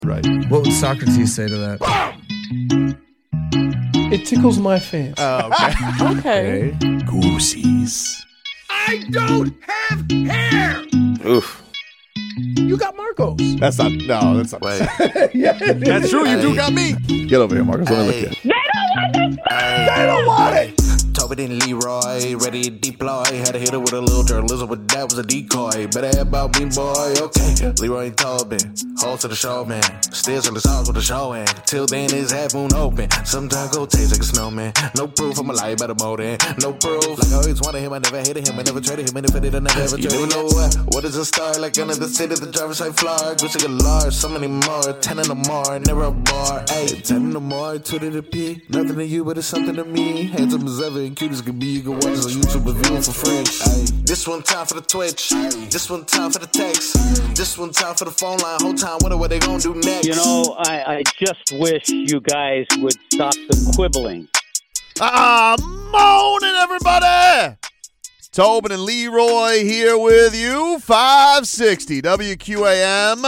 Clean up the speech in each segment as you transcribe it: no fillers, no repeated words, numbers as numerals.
Right. What would Socrates say to that? It tickles my fancy. Oh, okay. Okay. Goosies. I don't have hair! Oof. You got Marcos. That's not. No, that's not. Wait. Yeah, it is. That's true. You do got me. Get over here, Marcus. Let me look at you. They don't want it. Tobin and Leroy, ready to deploy. Had to hit her with a little journalism, but that was a decoy. Better have about me, boy. Okay. Leroy and Tobin, hold to the show, man. Still on the songs with the show, and till then it's half moon open. Sometimes go taste like a snowman. No proof, I'm a lie about a motor. No proof. Like I always wanted him, I never hated him, I never traded him, and if I did, I never ever traded him. You never know what is a star, like another city, the driver's side floor. Gucci got large, so many more. 10 in the more, never a bar. Ayy, 10 in the more, 2 to the P. Nothing to you, but it's something to me. Handsome as ever and cute as can be. You can watch us on YouTube and view it for free. Ayy, this one time for the Twitch. This one time for the text. This one time for the phone line. Whole time wonder what they gonna do next. You know, I just wish you guys would stop the quibbling. Morning, everybody. It's Tobin and Leroy here with you. 560 WQAM.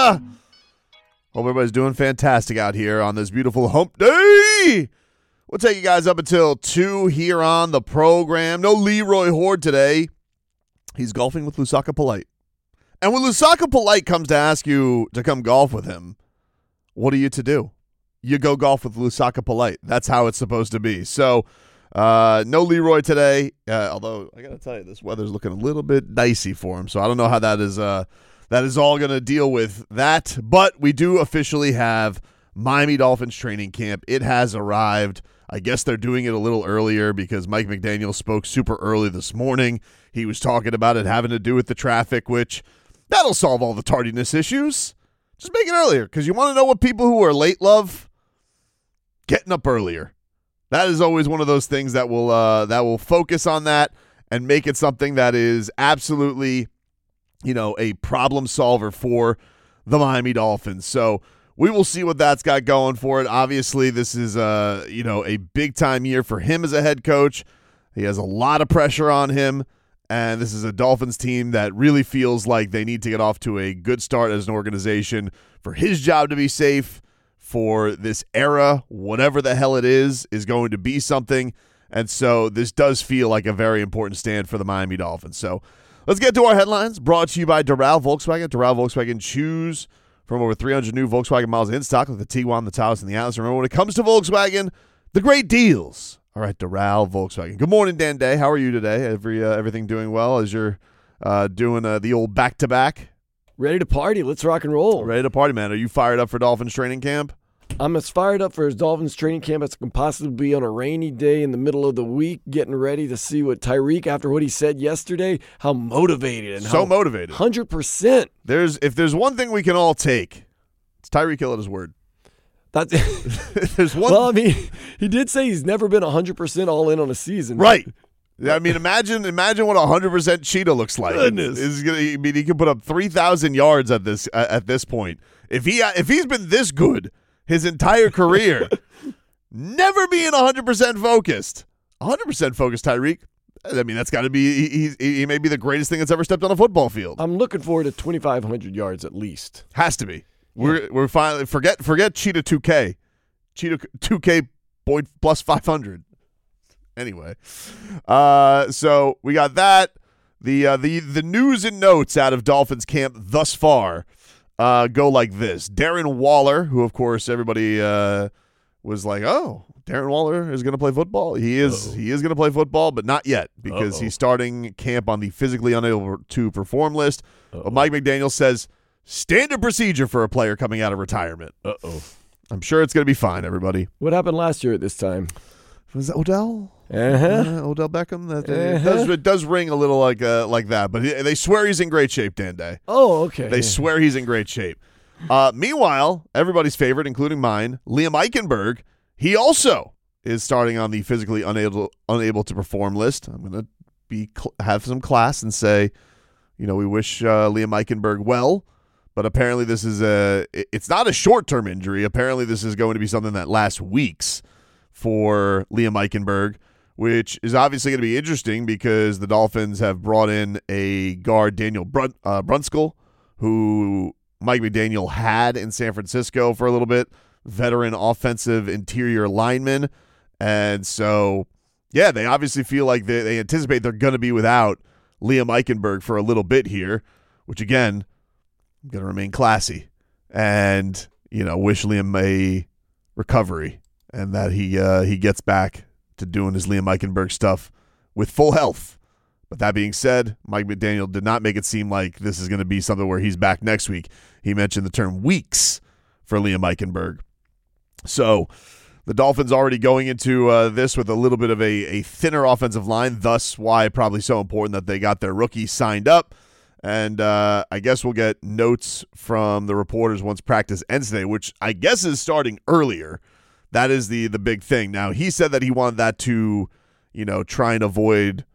Hope everybody's doing fantastic out here on this beautiful hump day. We'll take you guys up until 2 here on the program. No Leroy Horde today. He's golfing with Lusaka Polite. And when Lusaka Polite comes to ask you to come golf with him, what are you to do? You go golf with Lusaka Polite. That's how it's supposed to be. So, no Leroy today, although I got to tell you, this weather's looking a little bit dicey for him. So I don't know how that is all going to deal with that. But we do officially have Miami Dolphins training camp. It has arrived. I guess they're doing it a little earlier because Mike McDaniel spoke super early this morning. He was talking about it having to do with the traffic, which that'll solve all the tardiness issues. Just make it earlier because you want to know what people who are late love? Getting up earlier. That is always one of those things that will focus on that and make it something that is absolutely, a problem solver for the Miami Dolphins. So we will see what that's got going for it. Obviously, this is a big-time year for him as a head coach. He has a lot of pressure on him, and this is a Dolphins team that really feels like they need to get off to a good start as an organization for his job to be safe, for this era, whatever the hell it is going to be something. And so this does feel like a very important stand for the Miami Dolphins. So let's get to our headlines, brought to you by Doral Volkswagen. Doral Volkswagen, choose from over 300 new Volkswagen models in stock, like the Tiguan, the Taos, and the Atlas. Remember, when it comes to Volkswagen, the great deals are at Doral Volkswagen. Good morning, Dan Day. How are you today? Everything doing well as you're doing the old back-to-back? Ready to party. Let's rock and roll. Ready to party, man. Are you fired up for Dolphins training camp? I'm as fired up for his Dolphins training camp as I can possibly be on a rainy day in the middle of the week, getting ready to see what Tyreek, after what he said yesterday, how motivated and so motivated. 100%. If there's one thing we can all take, it's Tyreek Hill at his word. That's there's one. Well, I mean, he did say he's never been 100% all in on a season. Right. I mean, imagine what 100% Cheetah looks like. Goodness. He could put up 3,000 yards at this point. If he's been this good his entire career, never being 100% focused. 100% focused, Tyreek. I mean, that's got to be he may be the greatest thing that's ever stepped on a football field. I'm looking forward to 2,500 yards at least. Has to be. We're finally forget Cheetah 2K. Cheetah 2K point plus 500. Anyway, so we got that. The news and notes out of Dolphins camp thus far go like this. Darren Waller, who of course everybody was like, oh, Darren Waller is going to play football. He is going to play football, but not yet because he's starting camp on the physically unable to perform list. But Mike McDaniel says standard procedure for a player coming out of retirement. I'm sure it's going to be fine, everybody. What happened last year at this time? Was that Odell? Odell Beckham? It does ring a little like that, but they swear he's in great shape, Dan Day. Oh, okay. They swear he's in great shape. Meanwhile, everybody's favorite, including mine, Liam Eichenberg, he also is starting on the physically unable to perform list. I'm going to have some class and say, we wish Liam Eichenberg well, but apparently this is it's not a short-term injury. Apparently this is going to be something that lasts weeks for Liam Eichenberg, which is obviously going to be interesting because the Dolphins have brought in a guard, Daniel Brunskill, who Mike McDaniel had in San Francisco for a little bit, veteran offensive interior lineman. And so, yeah, they obviously feel like they anticipate they're going to be without Liam Eichenberg for a little bit here, which, again, I'm going to remain classy and, wish Liam a recovery and that he gets back to doing his Liam Eichenberg stuff with full health. But that being said, Mike McDaniel did not make it seem like this is going to be something where he's back next week. He mentioned the term weeks for Liam Eichenberg. So the Dolphins already going into this with a little bit of a thinner offensive line, thus why probably so important that they got their rookie signed up. And I guess we'll get notes from the reporters once practice ends today, which I guess is starting earlier. That is the big thing. Now, he said that he wanted that to, try and avoid,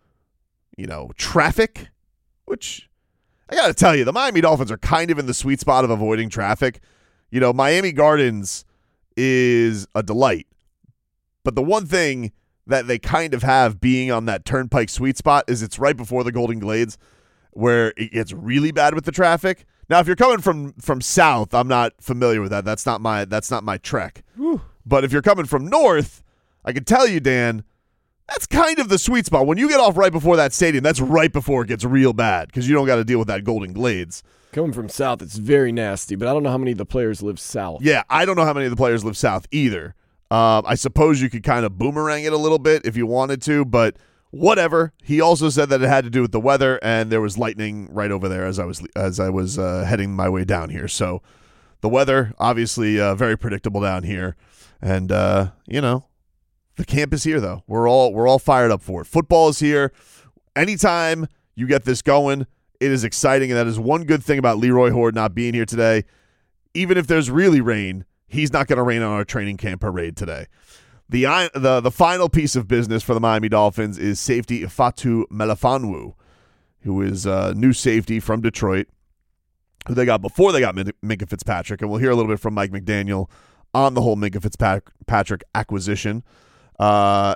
traffic, which I got to tell you, the Miami Dolphins are kind of in the sweet spot of avoiding traffic. Miami Gardens is a delight. But the one thing that they kind of have being on that turnpike sweet spot is it's right before the Golden Glades where it gets really bad with the traffic. Now, if you're coming from south, I'm not familiar with that. That's not my trek. Whew. But if you're coming from north, I can tell you, Dan, that's kind of the sweet spot. When you get off right before that stadium, that's right before it gets real bad because you don't got to deal with that Golden Glades. Coming from south, it's very nasty, but I don't know how many of the players live south. Yeah, I don't know how many of the players live south either. I suppose you could kind of boomerang it a little bit if you wanted to, but whatever. He also said that it had to do with the weather, and there was lightning right over there as I was heading my way down here. So the weather, obviously, very predictable down here, and the camp is here though. We're all fired up for it. Football is here. Anytime you get this going, it is exciting, and that is one good thing about Leroy Hoard not being here today. Even if there's really rain, he's not going to rain on our training camp parade today. The final piece of business for the Miami Dolphins is safety Ifeatu Melifonwu, who is a new safety from Detroit, who they got before they got Minkah Fitzpatrick, and we'll hear a little bit from Mike McDaniel on the whole Minkah Fitzpatrick acquisition. Ifeatu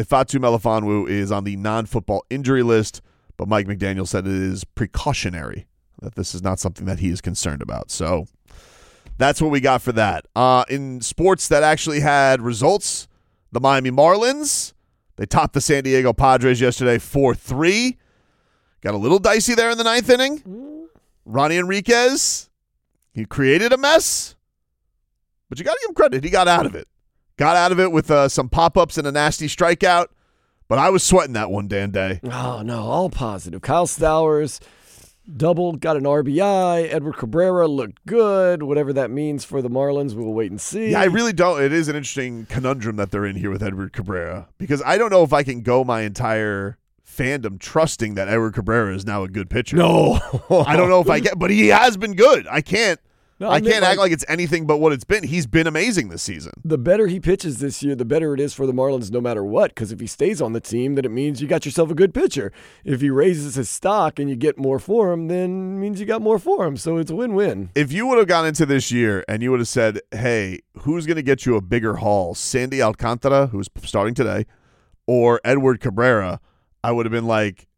Melifonwu is on the non-football injury list, but Mike McDaniel said it is precautionary, that this is not something that he is concerned about. So that's what we got for that. In sports that actually had results, the Miami Marlins, they topped the San Diego Padres yesterday 4-3. Got a little dicey there in the ninth inning. Ronnie Enriquez, he created a mess, but you got to give him credit. He got out of it. Got out of it with some pop-ups and a nasty strikeout, but I was sweating that one, Dan Day. Oh, no, all positive. Kyle Stowers doubled, got an RBI. Edward Cabrera looked good. Whatever that means for the Marlins, we'll wait and see. Yeah, I really don't. It is an interesting conundrum that they're in here with Edward Cabrera because I don't know if I can go my entire fandom trusting that Edward Cabrera is now a good pitcher. No. I don't know if I can, but he has been good. I can't I act like it's anything but what it's been. He's been amazing this season. The better he pitches this year, the better it is for the Marlins no matter what, because if he stays on the team, then it means you got yourself a good pitcher. If he raises his stock and you get more for him, then it means you got more for him. So it's a win-win. If you would have gone into this year and you would have said, hey, who's going to get you a bigger haul, Sandy Alcantara, who's starting today, or Edward Cabrera, I would have been like,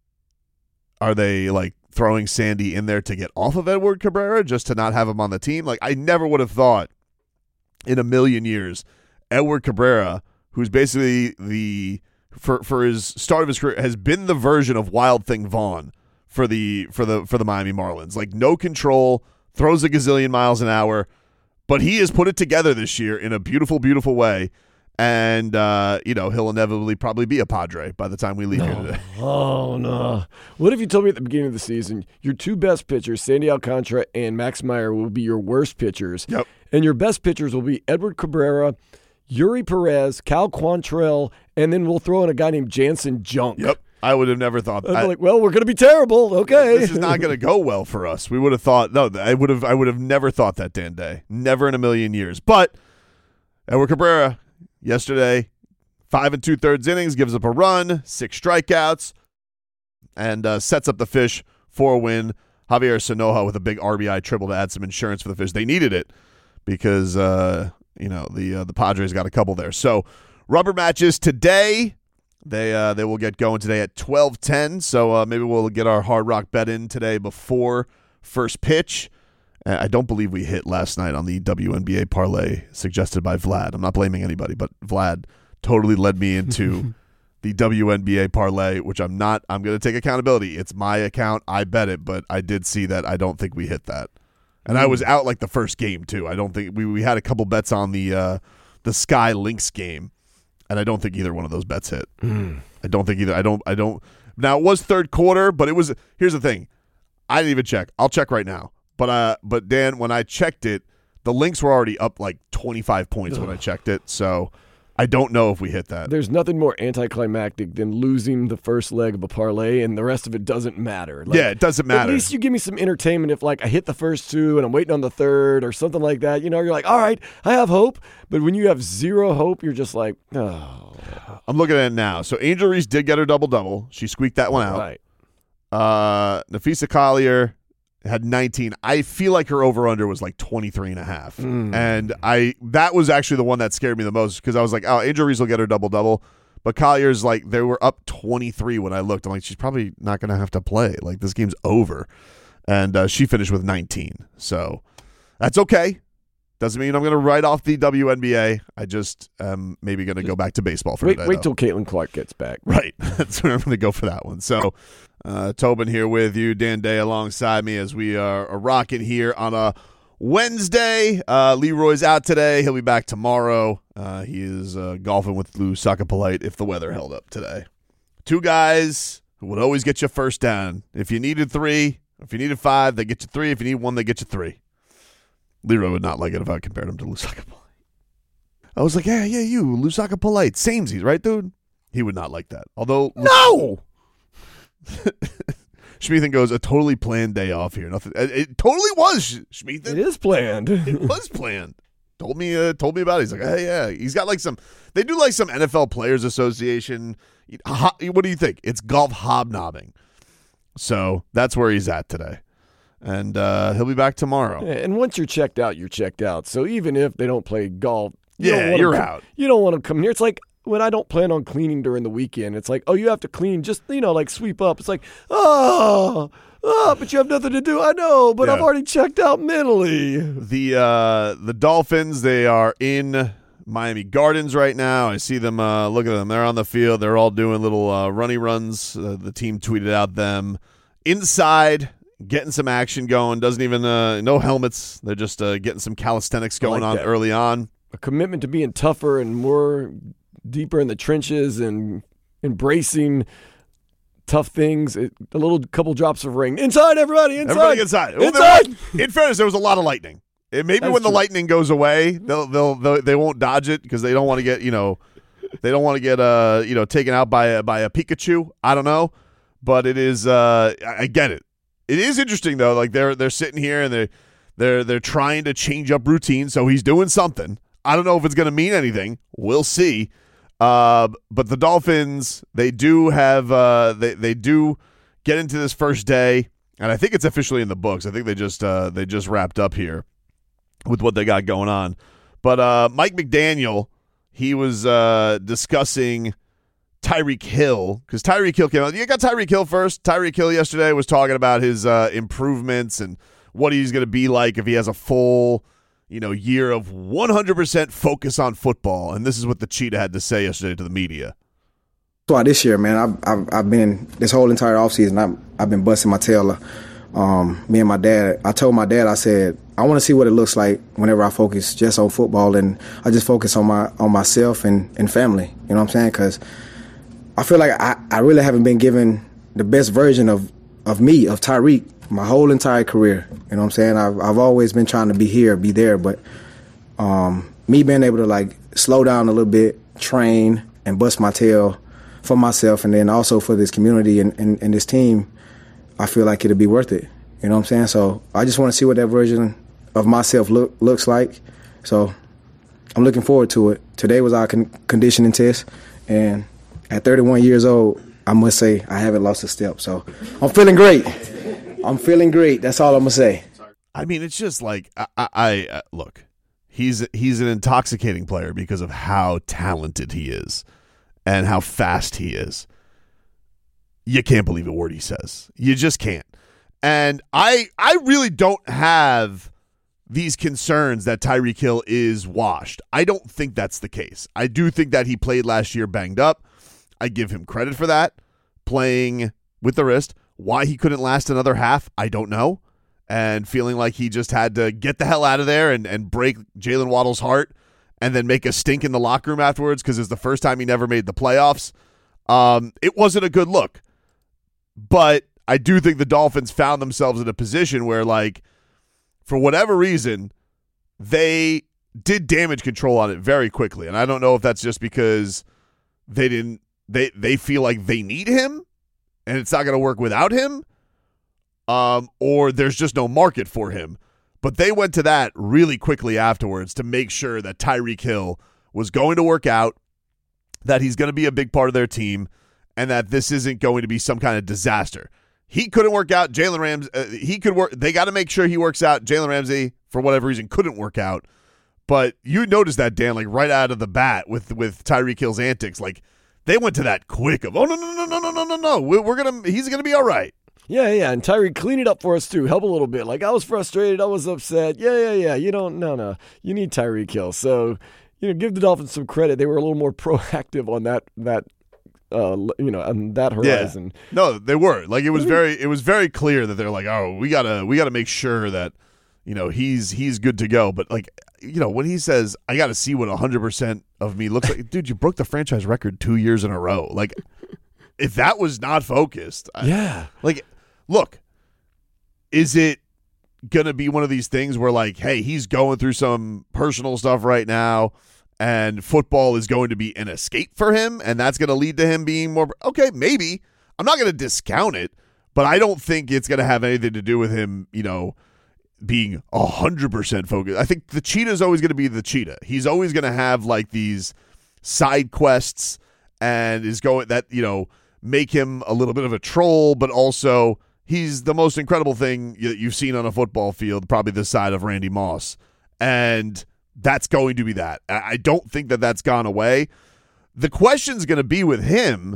are they like throwing Sandy in there to get off of Edward Cabrera just to not have him on the team? Like, I never would have thought in a million years Edward Cabrera, who's basically for his start of his career, has been the version of Wild Thing Vaughn for the Miami Marlins. Like, no control, throws a gazillion miles an hour, but he has put it together this year in a beautiful, beautiful way. And, he'll inevitably probably be a Padre by the time we leave here today. Oh, no. What if you told me at the beginning of the season your two best pitchers, Sandy Alcantara and Max Meyer, will be your worst pitchers? Yep. And your best pitchers will be Edward Cabrera, Yuri Perez, Cal Quantrill, and then we'll throw in a guy named Jansen Junk. Yep. I would have never thought that. I'd be like, well, we're going to be terrible. Okay. This is not going to go well for us. We would have thought, no, I would have never thought that, Dan Day. Never in a million years. But Edward Cabrera, yesterday, 5 2/3 innings, gives up a run, 6 strikeouts, and sets up the Fish for a win. Javier Sonoja with a big RBI triple to add some insurance for the Fish. They needed it because the Padres got a couple there. So rubber matches today. They will get going today at 12:10. So maybe we'll get our Hard Rock bet in today before first pitch. I don't believe we hit last night on the WNBA parlay suggested by Vlad. I'm not blaming anybody, but Vlad totally led me into the WNBA parlay, which I'm not. I'm going to take accountability. It's my account. I bet it, but I did see that. I don't think we hit that. And I was out like the first game, too. I don't think we had a couple bets on the Sky Lynx game, and I don't think either one of those bets hit. I don't think either. I don't. Now, it was third quarter, but it was. Here's the thing. I didn't even check. I'll check right now. But Dan, when I checked it, the Lynx were already up like 25 points when I checked it. So I don't know if we hit that. There's nothing more anticlimactic than losing the first leg of a parlay and the rest of it doesn't matter. Like, yeah, it doesn't matter. At least you give me some entertainment if like I hit the first two and I'm waiting on the third or something like that. You know, you're like, all right, I have hope. But when you have zero hope, you're just like, oh. I'm looking at it now. So Angel Reese did get her double-double. She squeaked that one out. Right. Nafisa Collier had 19. I feel like her over-under was like 23.5. And that was actually the one that scared me the most because I was like, oh, Angel Reese will get her double-double. But Collier's like, they were up 23 when I looked. I'm like, she's probably not going to have to play. Like, this game's over. And she finished with 19. So that's okay. Doesn't mean I'm going to write off the WNBA. I just am maybe going to go back to baseball for today. Wait till Caitlin Clark gets back. Right. That's where I'm going to go for that one. So Tobin here with you, Dan Day alongside me as we are rocking here on a Wednesday. Leroy's out today. He'll be back tomorrow. He is golfing with Lou Sakapolite if the weather held up today. Two guys who would always get you first down. If you needed 3, if you needed 5, they get you 3. If you need 1, they get you 3. Leroy would not like it if I compared him to Lusaka Polite. I was like, yeah, you, Lusaka Polite. Samesies, right, dude? He would not like that. Although, no! Schmeathan goes, a totally planned day off here. Nothing. It totally was, Schmeathan. It is planned. It was planned. Told me about it. He's like, hey, yeah. He's got like they do like some NFL Players Association. What do you think? It's golf hobnobbing. So that's where he's at today. And he'll be back tomorrow. Yeah, and once you're checked out, you're checked out. So even if they don't play golf, you're out. You don't want to come here. It's like when I don't plan on cleaning during the weekend. It's like, oh, you have to clean, just like sweep up. It's like, but you have nothing to do. I know, but I've already checked out mentally. The Dolphins, they are in Miami Gardens right now. I see them. Look at them. They're on the field. They're all doing little runny runs. The team tweeted out them inside. Getting some action going. Doesn't even no helmets. They're just getting some calisthenics going on early on. A commitment to being tougher and more deeper in the trenches and embracing tough things. A little couple drops of rain. Inside, everybody. Inside. Everybody inside. Inside. In fairness, there was a lot of lightning. Maybe when the lightning goes away, they won't dodge it because they don't want to get taken out by a Pikachu. I don't know, but it is. I get it. It is interesting though. Like they're sitting here and they're trying to change up routine. So he's doing something. I don't know if it's going to mean anything. We'll see. But the Dolphins, they do have they do get into this first day, and I think it's officially in the books. I think they just wrapped up here with what they got going on. But Mike McDaniel, he was discussing Tyreek Hill, because Tyreek Hill came out. You got Tyreek Hill first. Tyreek Hill yesterday was talking about his improvements and what he's going to be like if he has a full, year of 100% focus on football. And this is what the Cheetah had to say yesterday to the media. Well, this year, man, I've been this whole entire offseason. I've been busting my tail. Me and my dad. I told my dad, I said, I want to see what it looks like whenever I focus just on football, and I just focus on myself and family. You know what I'm saying? Because I feel like I really haven't been given the best version of me, of Tyreek, my whole entire career. You know what I'm saying? I've always been trying to be here, be there, but me being able to slow down a little bit, train, and bust my tail for myself, and then also for this community and this team, I feel like it'll be worth it. You know what I'm saying? So I just want to see what that version of myself looks like. So I'm looking forward to it. Today was our conditioning test, and at 31 years old, I must say I haven't lost a step. So I'm feeling great. That's all I'm going to say. I mean, it's just like, I look, he's an intoxicating player because of how talented he is and how fast he is. You can't believe a word he says. You just can't. And I really don't have these concerns that Tyreek Hill is washed. I don't think that's the case. I do think that he played last year banged up. I give him credit for that, playing with the wrist. Why he couldn't last another half, I don't know. And feeling like he just had to get the hell out of there and break Jalen Waddle's heart and then make a stink in the locker room afterwards because it's the first time he never made the playoffs. It wasn't a good look. But I do think the Dolphins found themselves in a position where, like, for whatever reason, they did damage control on it very quickly. And I don't know if that's just because they feel like they need him and it's not going to work without him, or there's just no market for him. But they went to that really quickly afterwards to make sure that Tyreek Hill was going to work out, that he's going to be a big part of their team, and that this isn't going to be some kind of disaster. He couldn't work out. Jalen Ramsey, he could work. They got to make sure he works out. Jalen Ramsey, for whatever reason, couldn't work out. But you noticed that, Dan, like right out of the bat with Tyreek Hill's antics. Like, they went to that quick of, no. He's gonna be all right. Yeah, and Tyreek, clean it up for us too. Help a little bit. Like, I was frustrated, I was upset. Yeah. You need Tyreek Hill. So, give the Dolphins some credit. They were a little more proactive on that on that horizon. Yeah. No, they were. Like, it was very clear that they're like, oh, we gotta make sure that he's good to go. But like, when he says, I got to see what 100% of me looks like, dude, you broke the franchise record 2 years in a row. Like, if that was not focused, look, is it going to be one of these things where, like, hey, he's going through some personal stuff right now and football is going to be an escape for him and that's going to lead to him being more, okay, maybe. I'm not going to discount it, but I don't think it's going to have anything to do with him, being 100% focused. I think the cheetah is always going to be the cheetah. He's always going to have like these side quests and is going that, make him a little bit of a troll, but also he's the most incredible thing you've seen on a football field, probably this side of Randy Moss. And that's going to be that. I don't think that that's gone away. The question's going to be with him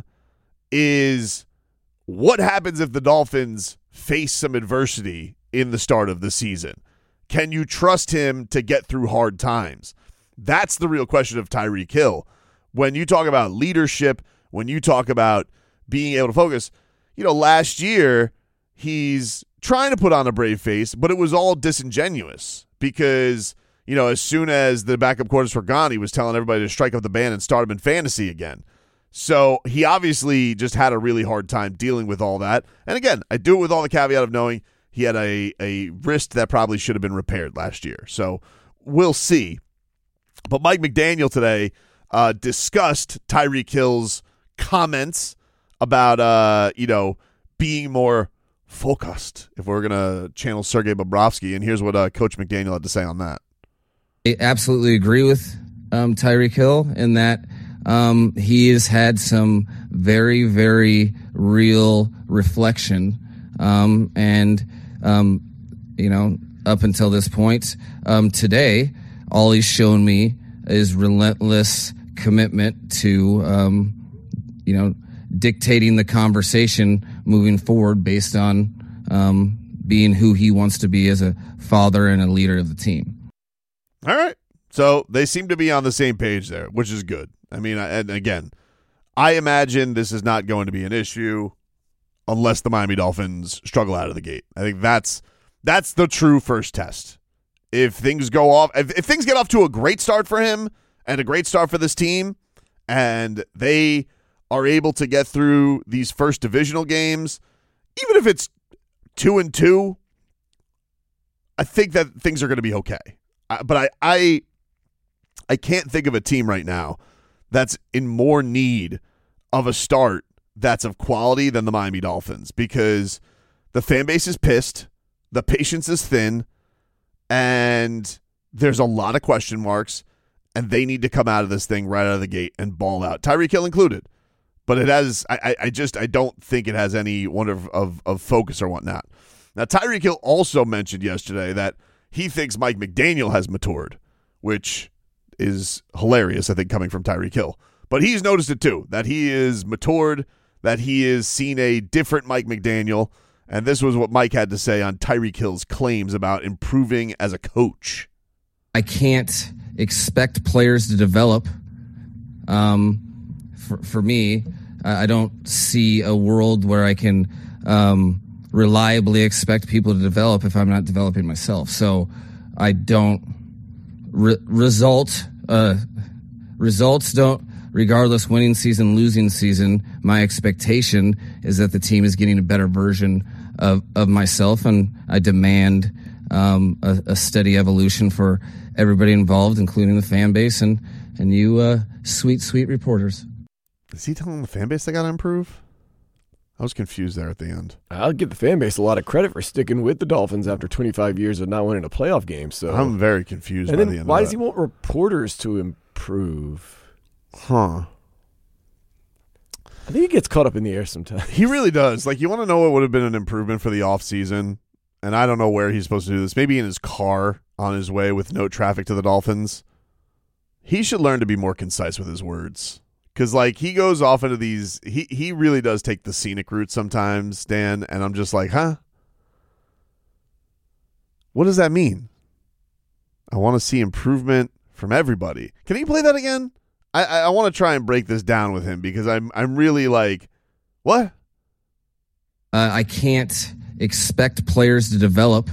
is what happens if the Dolphins face some adversity in the start of the season? Can you trust him to get through hard times? That's the real question of Tyreek Hill. When you talk about leadership, when you talk about being able to focus, last year he's trying to put on a brave face, but it was all disingenuous because, as soon as the backup quarterbacks were gone, he was telling everybody to strike up the band and start him in fantasy again. So he obviously just had a really hard time dealing with all that. And again, I do it with all the caveat of knowing he had a wrist that probably should have been repaired last year. So we'll see. But Mike McDaniel today discussed Tyreek Hill's comments about, being more focused, if we're going to channel Sergei Bobrovsky. And here's what Coach McDaniel had to say on that. I absolutely agree with Tyreek Hill in that he has had some very, very real reflection. Up until this point, today, all he's shown me is relentless commitment to, dictating the conversation moving forward based on being who he wants to be as a father and a leader of the team. All right. So they seem to be on the same page there, which is good. I mean, and again, I imagine this is not going to be an issue unless the Miami Dolphins struggle out of the gate. I think that's the true first test. If things go off, if things get off to a great start for him and a great start for this team, and they are able to get through these first divisional games, even if it's 2-2, I think that things are going to be okay. But I can't think of a team right now that's in more need of a start that's of quality than the Miami Dolphins, because the fan base is pissed, the patience is thin, and there's a lot of question marks, and they need to come out of this thing right out of the gate and ball out, Tyreek Hill included. But it has, I don't think it has any one of focus or whatnot. Now, Tyreek Hill also mentioned yesterday that he thinks Mike McDaniel has matured, which is hilarious, I think, coming from Tyreek Hill. But he's noticed it too, that he is matured, that he has seen a different Mike McDaniel, And this was what Mike had to say on Tyreek Hill's claims about improving as a coach. I can't expect players to develop. For me, I don't see a world where I can reliably expect people to develop if I'm not developing myself. So I don't results don't, regardless winning season, losing season, my expectation is that the team is getting a better version of myself, and I demand a steady evolution for everybody involved, including the fan base and you sweet reporters. Is he telling the fan base they got to improve? I was confused there at the end. I'll give the fan base a lot of credit for sticking with the Dolphins after 25 years of not winning a playoff game. So I'm very confused and by then the end why of does he want reporters to improve? Huh. I think he gets caught up in the air sometimes. He really does. Like, you want to know what would have been an improvement for the offseason? And I don't know where he's supposed to do this. Maybe in his car on his way with no traffic to the Dolphins. He should learn to be more concise with his words. Because, like, he goes off into these – he really does take the scenic route sometimes, Dan, and I'm just like, huh? What does that mean? I want to see improvement from everybody. Can he play that again? I want to try and break this down with him because I'm really like, what? I can't expect players to develop.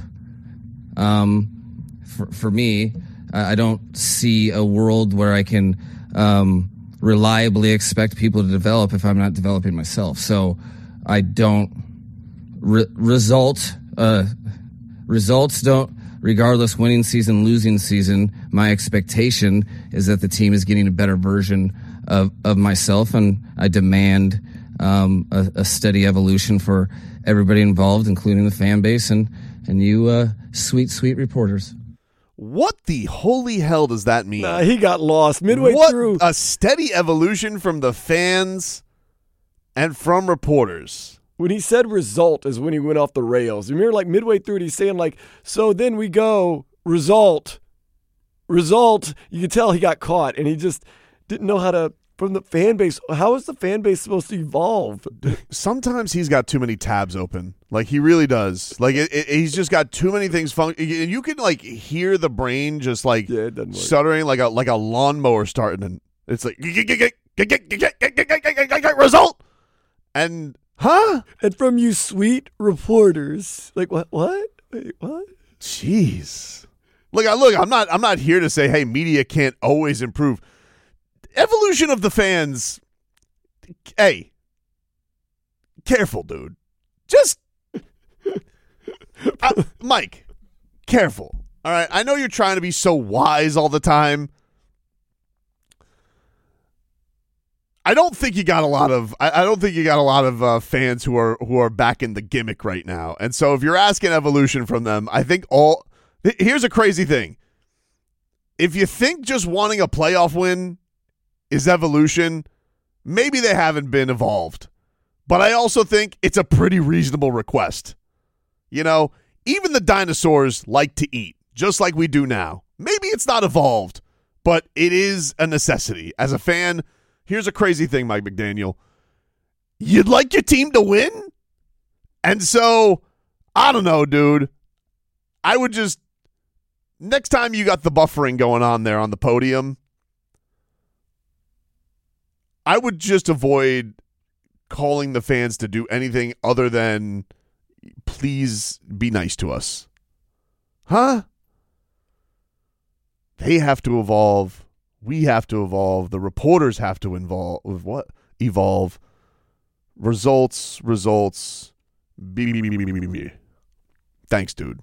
For me, I don't see a world where I can reliably expect people to develop if I'm not developing myself. So I don't results don't, regardless winning season, losing season, my expectation is that the team is getting a better version of myself, and I demand a steady evolution for everybody involved, including the fan base and you sweet reporters. What the holy hell does that mean? Nah, he got lost midway through. A steady evolution from the fans and from reporters. When he said result is when he went off the rails. Remember, like midway through it, he's saying like, so then we go result. You could tell he got caught, and he just didn't know how to, from the fan base, how is the fan base supposed to evolve? Sometimes he's got too many tabs open. Like, he really does. Like, he's just got too many things. And you can, like, hear the brain just, like, stuttering like a lawnmower starting. And it's like, result. And, huh? And from you sweet reporters. Like, what? Wait, what? Jeez. Look, I'm not here to say, hey, media can't always improve. Evolution of the fans. Hey, careful, dude. Just, Mike, careful. All right, I know you're trying to be so wise all the time. I don't think you got a lot of. I don't think you got a lot of fans who are back in the gimmick right now. And so, if you're asking evolution from them, I think here's a crazy thing. If you think just wanting a playoff win is evolution, maybe they haven't been evolved. But I also think it's a pretty reasonable request. You know, even the dinosaurs like to eat, just like we do now. Maybe it's not evolved, but it is a necessity. As a fan, here's a crazy thing, Mike McDaniel. You'd like your team to win? And so, I don't know, dude. I would just, next time you got the buffering going on there on the podium, I would just avoid calling the fans to do anything other than please be nice to us. Huh? They have to evolve. We have to evolve. The reporters have to evolve. Results. Thanks, dude.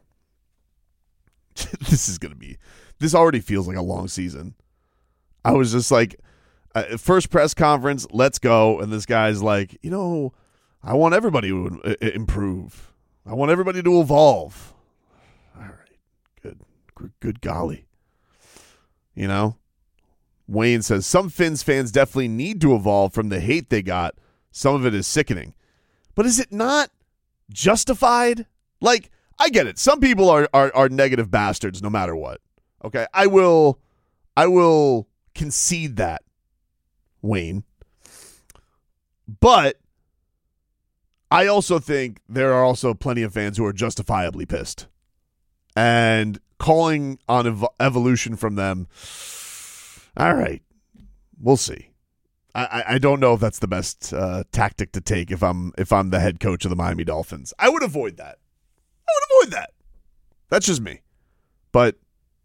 This already feels like a long season. I was just like, first press conference, let's go. And this guy's like, I want everybody to improve. I want everybody to evolve. All right. Good golly. Wayne says, some Finns fans definitely need to evolve from the hate they got. Some of it is sickening. But is it not justified? Like, I get it. Some people are negative bastards no matter what. Okay? I will concede that, Wayne. But I also think there are also plenty of fans who are justifiably pissed. And calling on evolution from them, all right, we'll see. I don't know if that's the best tactic to take if I'm the head coach of the Miami Dolphins. I would avoid that. That's just me. But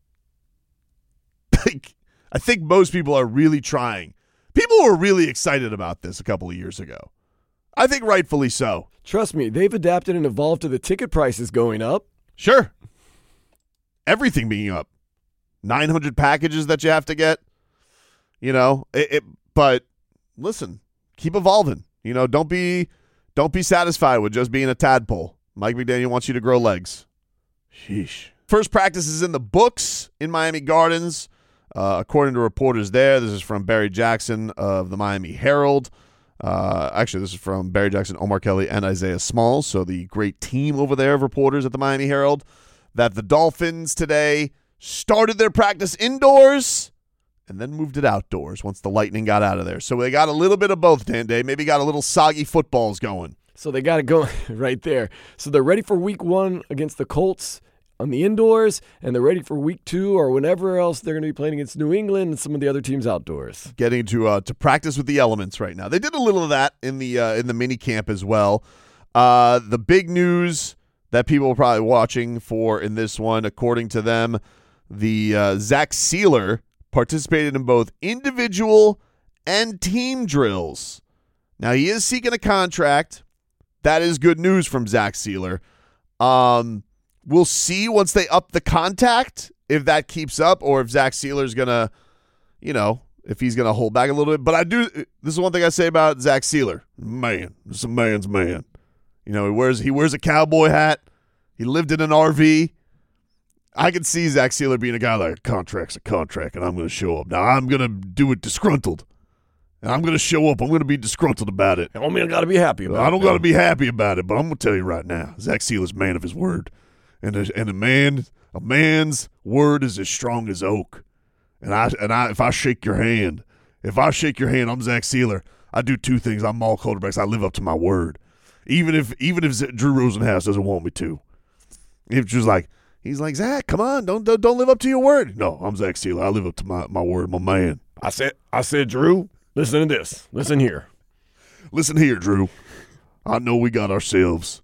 I think most people are really trying. People were really excited about this a couple of years ago. I think rightfully so. Trust me, they've adapted and evolved to the ticket prices going up. Sure. Everything being up. 900 packages that you have to get. But listen, keep evolving. Don't be satisfied with just being a tadpole. Mike McDaniel wants you to grow legs. Sheesh. First practice is in the books in Miami Gardens. According to reporters there, this is from Barry Jackson of the Miami Herald. Actually, this is from Barry Jackson, Omar Kelly, and Isaiah Smalls, so the great team over there of reporters at the Miami Herald, that the Dolphins today started their practice indoors and then moved it outdoors once the lightning got out of there. So they got a little bit of both, Dan Day. Maybe got a little soggy footballs going. So they got it going right there. So they're ready for week 1 against the Colts on the indoors, and they're ready for week 2 or whenever else they're going to be playing against New England and some of the other teams outdoors. Getting to practice with the elements right now. They did a little of that in the mini camp as well. The big news that people are probably watching for in this one, according to them, the Zach Sealer participated in both individual and team drills. Now, he is seeking a contract. That is good news from Zach Sealer. We'll see once they up the contact if that keeps up or if Zach Sealer's going to, if he's going to hold back a little bit. But this is one thing I say about Zach Sealer. Man, this is a man's man. He wears a cowboy hat. He lived in an RV. I can see Zach Sealer being a guy like, a contract's a contract, and I'm going to show up. Now, I'm going to do it disgruntled. And I'm going to show up. I'm going to be disgruntled about it. I don't got to be happy about it. I don't got to be happy about it, but I'm going to tell you right now, Zach Sealer's a man of his word. And a man's word is as strong as oak. And if I shake your hand, I'm Zach Sealer. I do 2 things. I'm Maul Quarterbacks. I live up to my word. Even if Drew Rosenhaus doesn't want me to. He's like, Zach, come on, don't live up to your word. No, I'm Zach Sealer. I live up to my word, my man. I said, Drew, listen to this. Listen here. Listen here, Drew. I know we got ourselves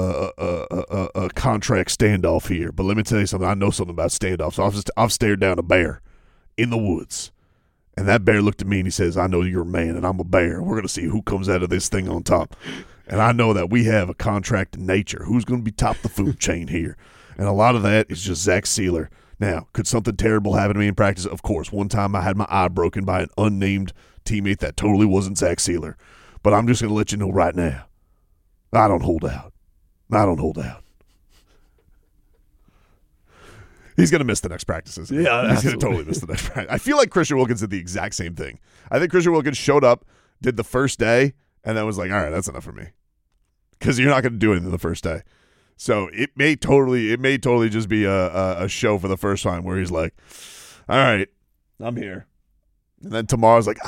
a contract standoff here, but let me tell you something. I know something about standoffs. I've stared down a bear in the woods, and that bear looked at me and he says, I know you're a man and I'm a bear. We're going to see who comes out of this thing on top. And I know that we have a contract in nature. Who's going to be top of the food chain here? And a lot of that is just Zach Sealer. Now, could something terrible happen to me in practice? Of course. One time I had my eye broken by an unnamed teammate that totally wasn't Zach Sealer. But I'm just going to let you know right now, I don't hold out. He's going to miss the next practices. Yeah, he's going to totally miss the next practice. I feel like Christian Wilkins did the exact same thing. I think Christian Wilkins showed up, did the first day, and then was like, all right, that's enough for me. Because you're not going to do anything the first day. So it may totally just be a show for the first time where he's like, all right, I'm here. And then tomorrow's like,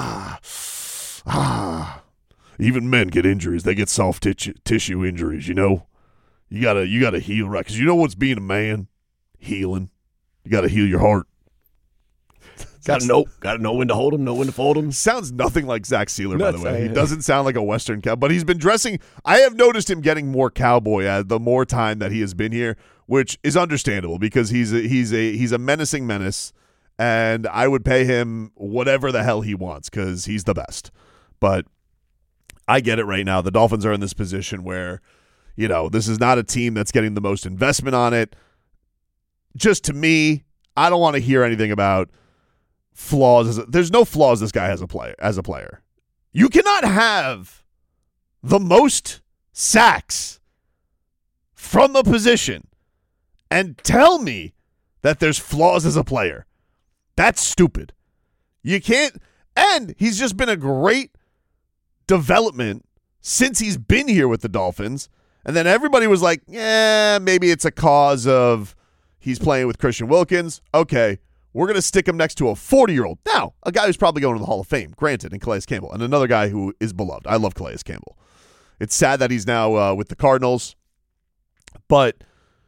even men get injuries. They get soft tissue injuries, You gotta heal right. Because you know what's being a man? Healing. You gotta heal your heart. Gotta know when to hold him, know when to fold him. Sounds nothing like Zach Sealer, by the way. He doesn't sound like a Western cow, but he's been dressing. I have noticed him getting more cowboy the more time that he has been here, which is understandable because he's a menacing menace, and I would pay him whatever the hell he wants because he's the best. But I get it right now. The Dolphins are in this position where, this is not a team that's getting the most investment on it. Just to me, I don't want to hear anything about flaws. There's no flaws this guy has as a player. You cannot have the most sacks from the position and tell me that there's flaws as a player. That's stupid. You can't. And he's just been a great development since he's been here with the Dolphins. And then everybody was like, yeah, maybe it's a cause of he's playing with Christian Wilkins. Okay, we're going to stick him next to a 40-year-old. Now, a guy who's probably going to the Hall of Fame, granted, in Calais Campbell, and another guy who is beloved. I love Calais Campbell. It's sad that he's now with the Cardinals, but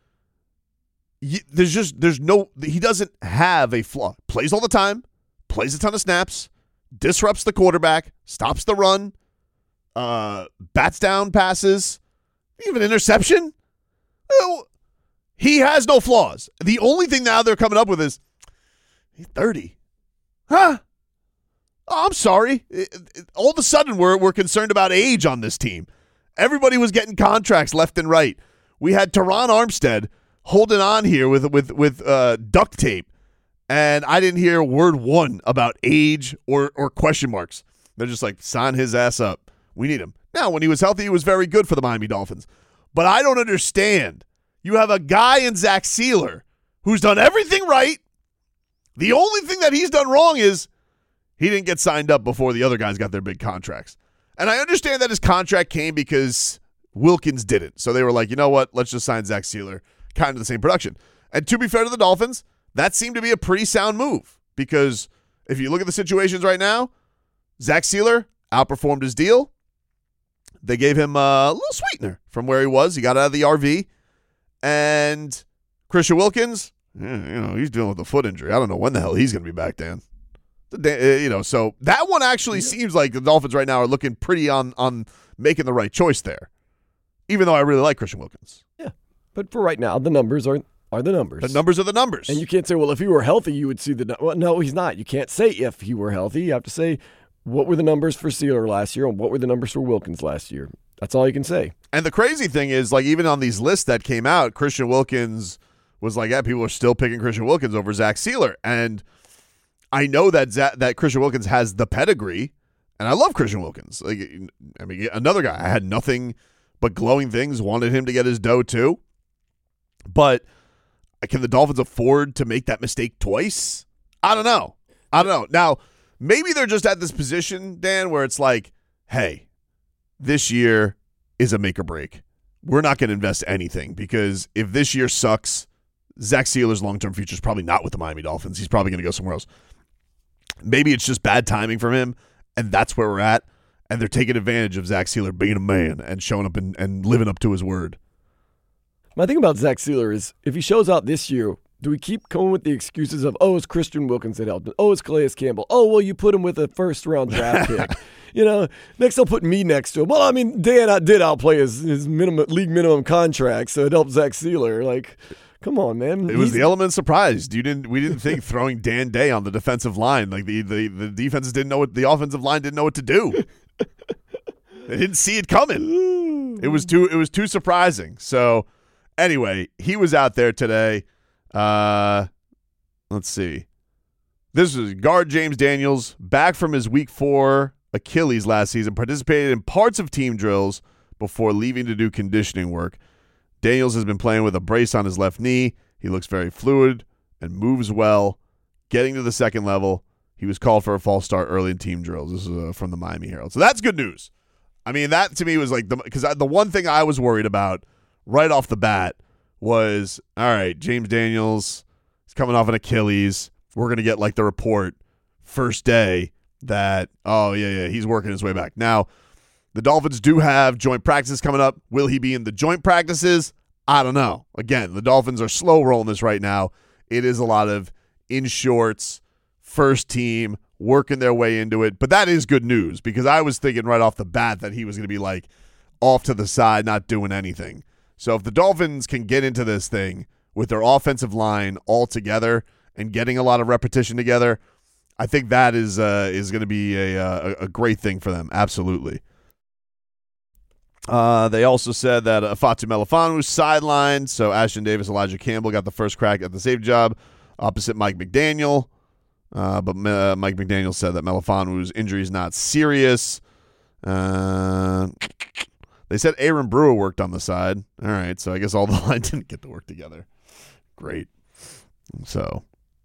he doesn't have a flaw. Plays all the time, plays a ton of snaps, disrupts the quarterback, stops the run, bats down passes, even interception. Well, he has no flaws. The only thing now they're coming up with is he's 30. Huh? Oh, I'm sorry. All of a sudden, we're concerned about age on this team. Everybody was getting contracts left and right. We had Teron Armstead holding on here with duct tape, and I didn't hear word one about age or question marks. They're just like, sign his ass up. We need him. Now, when he was healthy, he was very good for the Miami Dolphins. But I don't understand. You have a guy in Zach Sealer who's done everything right. The only thing that he's done wrong is he didn't get signed up before the other guys got their big contracts. And I understand that his contract came because Wilkins didn't. So they were like, you know what? Let's just sign Zach Sealer. Kind of the same production. And to be fair to the Dolphins, that seemed to be a pretty sound move because if you look at the situations right now, Zach Sealer outperformed his deal. They gave him a little sweetener from where he was. He got out of the RV. And Christian Wilkins, he's dealing with a foot injury. I don't know when the hell he's going to be back, Dan. So that one actually seems like the Dolphins right now are looking pretty on making the right choice there, even though I really like Christian Wilkins. Yeah, but for right now, the numbers are the numbers. The numbers are the numbers. And you can't say, well, if he were healthy, you would see the – well, no, he's not. You can't say if he were healthy. You have to say what were the numbers for Sealer last year and what were the numbers for Wilkins last year. That's all you can say. And the crazy thing is, like, even on these lists that came out, Christian Wilkins was like, yeah, people are still picking Christian Wilkins over Zach Sealer. And – I know that Christian Wilkins has the pedigree, and I love Christian Wilkins. Like, I mean, another guy I had nothing but glowing things, wanted him to get his dough too. But can the Dolphins afford to make that mistake twice? I don't know. Now, maybe they're just at this position, Dan, where it's like, hey, this year is a make or break. We're not going to invest anything because if this year sucks, Zach Sealer's long-term future is probably not with the Miami Dolphins. He's probably going to go somewhere else. Maybe it's just bad timing from him, and that's where we're at, and they're taking advantage of Zach Sealer being a man and showing up and living up to his word. My thing about Zach Sealer is if he shows out this year, do we keep coming with the excuses of, oh, it's Christian Wilkins that helped him. Oh, it's Calais Campbell. Oh, well, you put him with a first-round draft pick. Next they'll put me next to him. Well, I mean, Dan did outplay his league minimum contract, so it helped Zach Sealer. Like, come on, man. It was the element of surprise. We didn't think throwing Dan Day on the defensive line. Like the defenses didn't know what the offensive line didn't know what to do. They didn't see it coming. It was too surprising. So anyway, he was out there today. Let's see. This is guard James Daniels, back from his week 4 Achilles last season, participated in parts of team drills before leaving to do conditioning work. Daniels has been playing with a brace on his left knee. He looks very fluid and moves well. Getting to the second level, he was called for a false start early in team drills. This is from the Miami Herald. So that's good news. I mean, that to me was like because the one thing I was worried about right off the bat was, all right, James Daniels is coming off an Achilles. We're going to get like the report first day that, oh, yeah, he's working his way back. Now, the Dolphins do have joint practices coming up. Will he be in the joint practices? I don't know. Again, the Dolphins are slow rolling this right now. It is a lot of in shorts, first team, working their way into it. But that is good news because I was thinking right off the bat that he was going to be like off to the side, not doing anything. So if the Dolphins can get into this thing with their offensive line all together and getting a lot of repetition together, I think that is going to be a great thing for them. Absolutely. They also said that Fatu Melifonwu was sidelined, so Ashton Davis, Elijah Campbell got the first crack at the safety job opposite Mike McDaniel. But Mike McDaniel said that Melifonwu's injury is not serious. They said Aaron Brewer worked on the side. All right, so I guess all the line didn't get to work together. Great. So,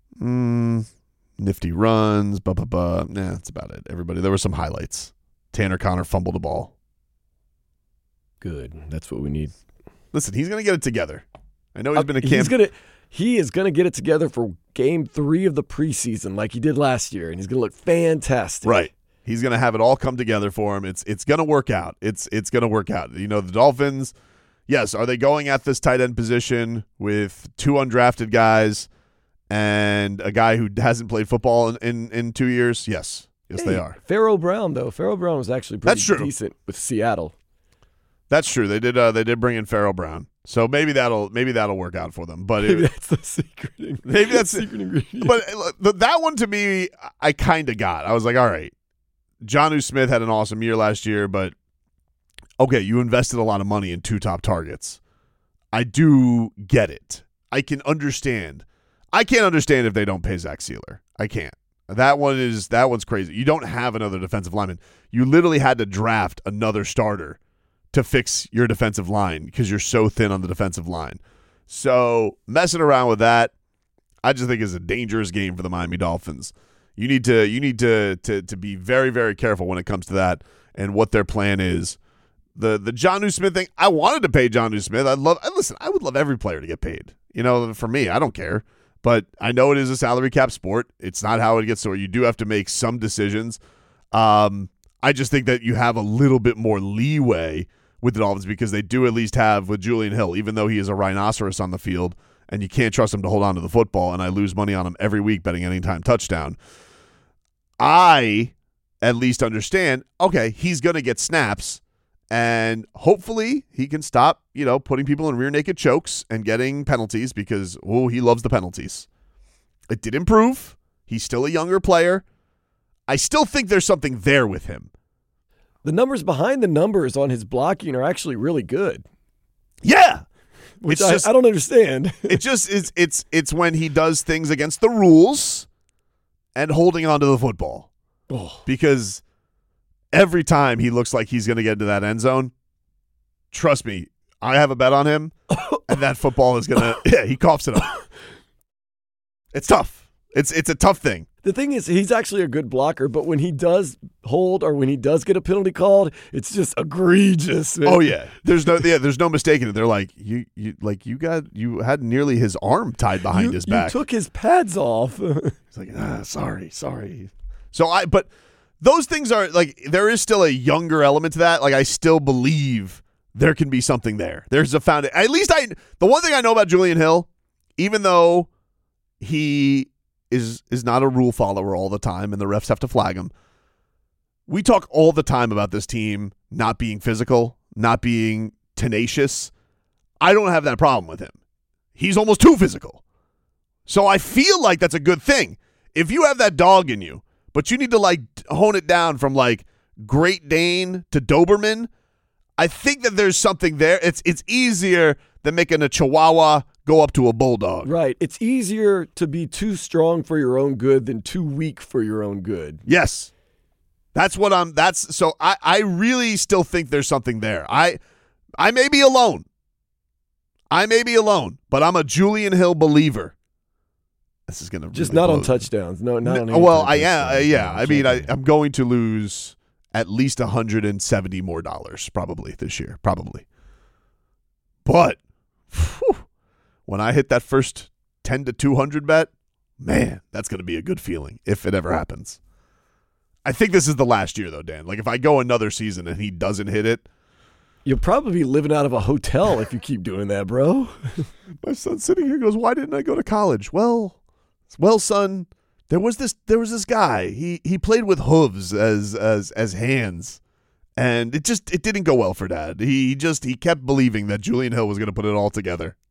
nifty runs, Nah, that's about it. Everybody, there were some highlights. Tanner Connor fumbled the ball. Good. That's what we need. Listen, he's going to get it together. I know he's been a camp. He is going to get it together for game 3 of the preseason like he did last year, and he's going to look fantastic. Right. He's going to have it all come together for him. It's going to work out. It's going to work out. The Dolphins, yes, are they going at this tight end position with 2 undrafted guys and a guy who hasn't played football in 2 years? Yes. Yes, they are. Pharaoh Brown, though. Pharaoh Brown was actually pretty decent with Seattle. That's true. They did bring in Pharaoh Brown. So maybe that'll work out for them. But maybe that's the secret ingredient. Maybe that's the secret ingredient. But that one to me, I kind of got. I was like, all right, Jonnu Smith had an awesome year last year, but okay, you invested a lot of money in 2 top targets. I do get it. I can understand. I can't understand if they don't pay Zach Sealer. I can't. That one's crazy. You don't have another defensive lineman. You literally had to draft another starter to fix your defensive line because you're so thin on the defensive line. So messing around with that, I just think is a dangerous game for the Miami Dolphins. You need to be very, very careful when it comes to that and what their plan is. The Jonnu Smith thing, I wanted to pay Jonnu Smith. I would love every player to get paid. For me, I don't care. But I know it is a salary cap sport. It's not how it gets to where you do have to make some decisions. I just think that you have a little bit more leeway with the Dolphins because they do at least have with Julian Hill, even though he is a rhinoceros on the field and you can't trust him to hold on to the football, and I lose money on him every week betting anytime touchdown. I at least understand, okay, he's going to get snaps, and hopefully he can stop, putting people in rear naked chokes and getting penalties because, he loves the penalties. It did improve. He's still a younger player. I still think there's something there with him. The numbers behind the numbers on his blocking are actually really good. Yeah. Which I don't understand. It just is. It's when he does things against the rules and holding onto the football. Because every time he looks like he's going to get into that end zone, trust me, I have a bet on him, and that football is going to he coughs it up. It's tough. It's a tough thing. The thing is, he's actually a good blocker, but when he does hold or when he does get a penalty called, it's just egregious. Man. Oh yeah, there's no mistaking it. They're like you had nearly his arm tied behind his back. You took his pads off. He's like, sorry. So but those things are like there is still a younger element to that. Like I still believe there can be something there. There's a foundation. At least the one thing I know about Julian Hill, even though he is not a rule follower all the time and the refs have to flag him. We talk all the time about this team not being physical, not being tenacious. I don't have that problem with him. He's almost too physical. So I feel like that's a good thing. If you have that dog in you, but you need to hone it down from Great Dane to Doberman, I think that there's something there. It's easier than making a Chihuahua go up to a bulldog. Right. It's easier to be too strong for your own good than too weak for your own good. Yes. I really still think there's something there. I may be alone. But I'm a Julian Hill believer. This is going to just not on touchdowns. No, not on. Well, I am. Yeah. I mean, I'm going to lose at least $170 more probably this year. Probably. But when I hit that first 10 to 200 bet, man, that's going to be a good feeling if it ever happens. I think this is the last year, though, Dan. If I go another season and he doesn't hit it, you'll probably be living out of a hotel if you keep doing that, bro. My son's sitting here goes, "Why didn't I go to college?" Well, son, there was this guy. He played with hooves as hands. And it didn't go well for Dad. He kept believing that Julian Hill was going to put it all together.